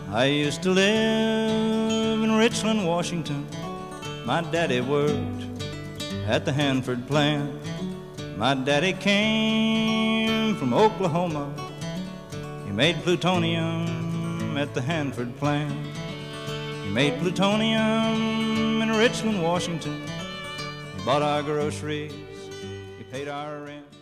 I used to live in Richland, Washington. My daddy worked at the Hanford plant. My daddy came from Oklahoma. He made plutonium at the Hanford plant. He made plutonium in Richland, Washington. He bought our groceries. He paid our rent.